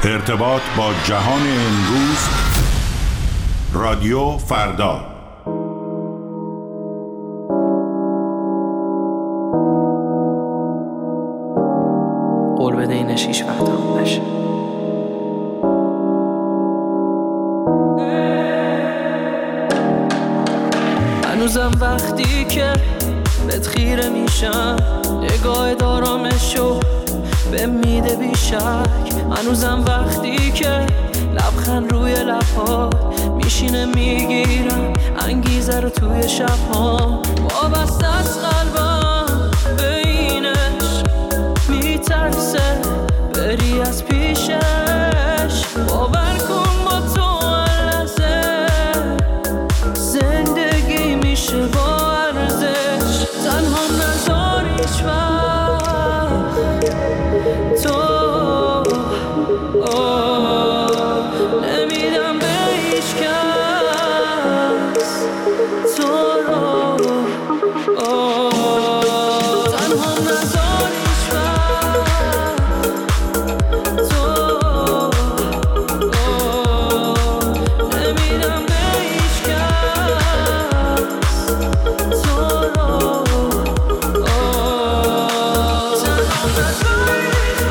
ارتباط با جهان امروز. رادیو فردا. قول بده اینش هیچ وقت تموم نشه. هنوزم وقتی که بهت خیره میشم، نگاه دارامشو به میده بیشک. هنوزم وقتی که لبخند روی لبات میشینه، میگیرم انگیزه رو توی شبها. وابسته از قلبم به اینش، میترسه بری از پیشش. باور کن با تو لحظه زندگی میشه با ارزش. تنها نذار هیچ وقت تو نمیدم به هیچ کس تو رو. تنها نذار هیچ وقت تو نمیدم به هیچ کس تو رو. تنها نذار هیچ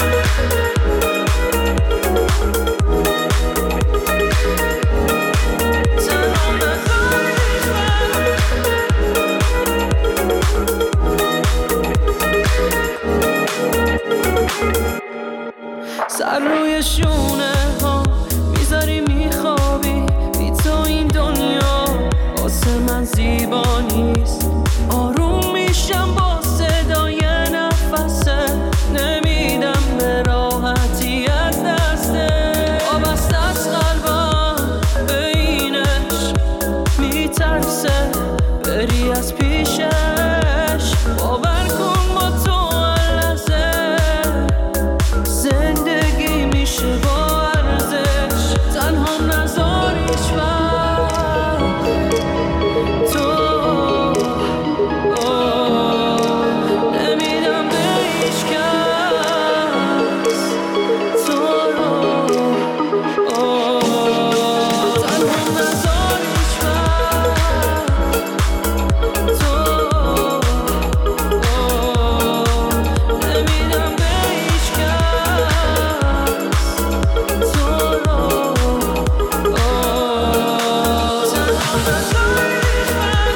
سر روی شونه ها میذاری میخوابی، بی تو این دنیا واسه من زیبا نیست. آروم میشم با صدای نفسه، نمیدم به راحتی از دسته. وابسته از قلبم به اینش، میترسه بری از پیشش. باور کن با تو لحظه زندگی میشه با ارزش. تنها نذار هیچ وقت تو نمیدم به هیچ کس تو رو. تنها نذار هیچ وقت تو نمیدم به هیچ کس تو رو. تنها نذار هیچ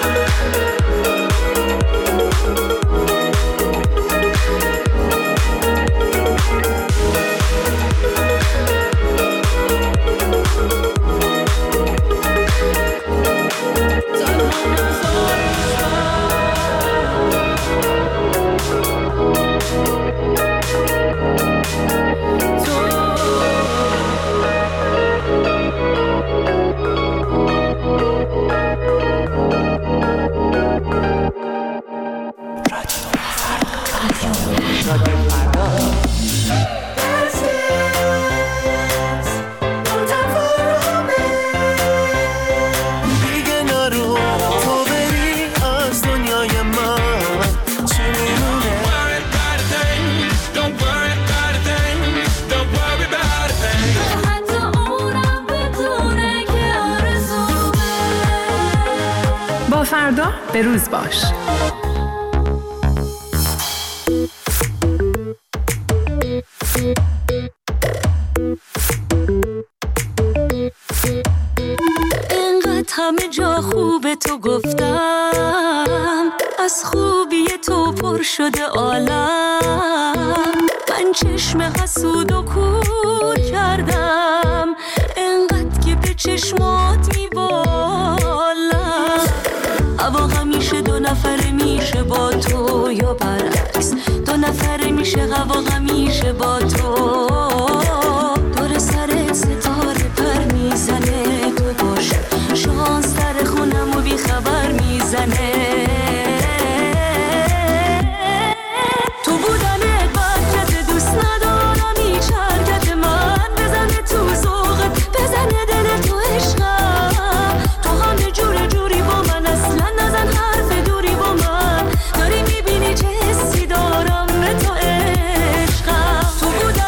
دیگه نرو تو بری از دنیای من، چی میمونه؟ حتی اونم بدونه که آرزومه. با فردا به روز باش. اینقدر همه جا خوبه تو گفتم، از خوبی تو پر شده عالم. من چشم حسود و کور کردم، اینقدر که به چشمات میبالم. هوا همیشه دو نفره میشه با تو یا برعکس، دو نفره میشه هوا همیشه با تو. دور سر ستاره پر میزنه، تو باش شانس در خونم و بی خبر میزنه. تو بودنت برکت دوست ندارم هیچ حرکت من. بزنه تو ذوقت، بزنه دل تو عشقم. تو همه جوری با من، اصلا نزن حرف دوری با من. داری میبینی چه حسی دارم به تو عشقم. تو بودن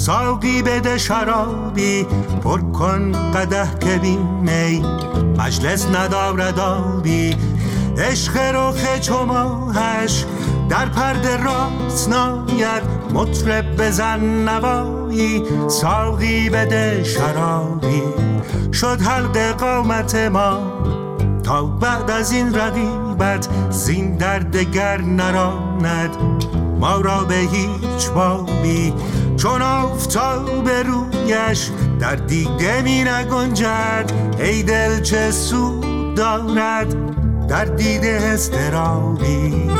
ساقی بده شرابی، پر کن قدح که بی می، مجلس ندارد آبی. عشق رخ چو ماهش در پرده راست ناید، مطرب بزن نوایی، ساقی بده شرابی. شد حلق قامت ما تا بعد از این رقیبت، زین درد گر نراند ما را به هیچ بابی. چون آفتاب رویش در دیده می نگنجد، ای دل چه سود دارد در دیده اضطرابی.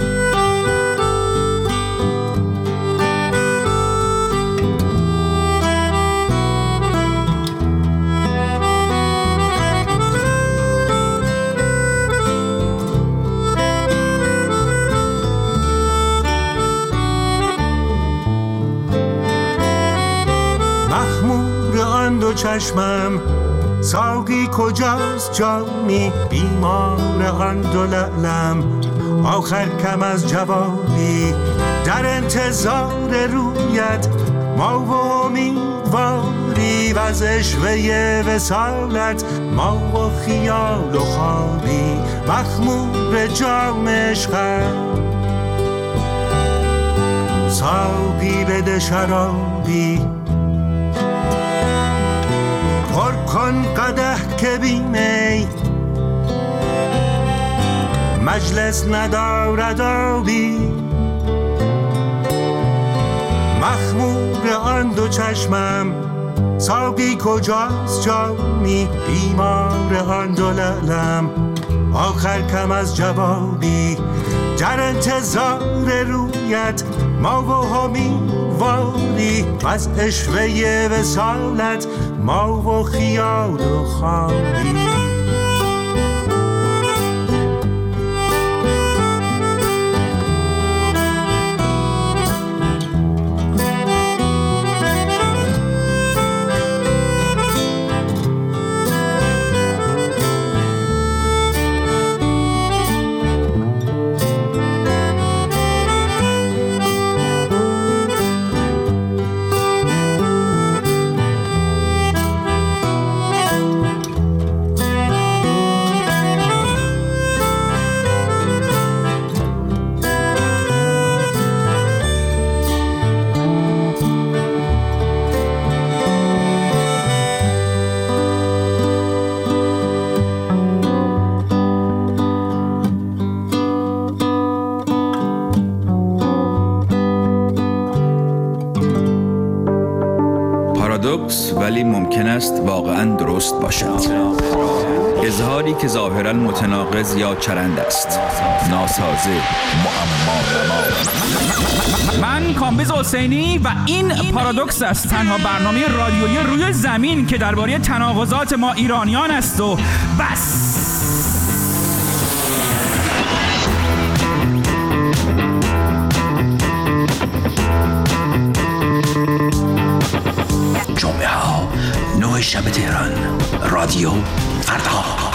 دو چشمم ساقی کجاست جامی، بیمار آن دو لعلم آخر کم از جوابی. در انتظار رویت ما و امیدواری، و از عشوه وصالت ما و خیال و خوابی. مخمور جام عشقم ساقی بده شرابی، پر کن قدح که بی می، مجلس ندارد آبی. مخمور آن دو چشمم ساقی کجاست جامی، بیمار آن دو لعلم آخر کم از جوابی. در انتظار رویت ما و امیدواری، از عشوه وصالت ما و خیال و خوابی. پارادوکس ولی ممکن است واقعاً درست باشد. اظهاری که ظاهراً متناقض یا چرند است، ناسازه، معما. من کامبیز حسینی و این پارادوکس است، تنها برنامه رادیویی روی زمین که درباره تناقضات ما ایرانیان است و بس. جمعه ها 9 شب تهران، رادیو فردا.